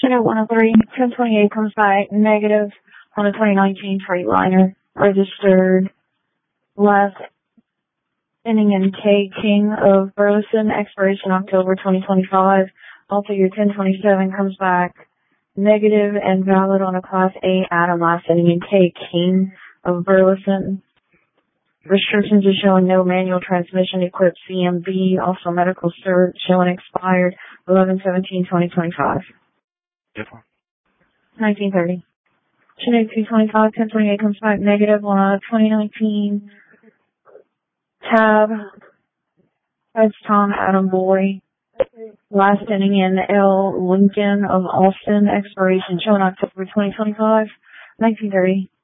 Chinook 103, 1028 comes back negative on a 2019 Freightliner. Registered last inning in K King of Burleson, expiration October 2025. Also, your 1027 comes back negative and valid on a Class A Adam last inning in K King of Burleson. Restrictions are showing no manual transmission equipped CMB. Also, medical cert showing expired 11/17/2025. 1930. Chinook 225, 1028 comes back negative on a 2019 Tab. That's Tom Adam Boy. Last inning in L. Lincoln of Austin, expiration showing October 2025. 1930.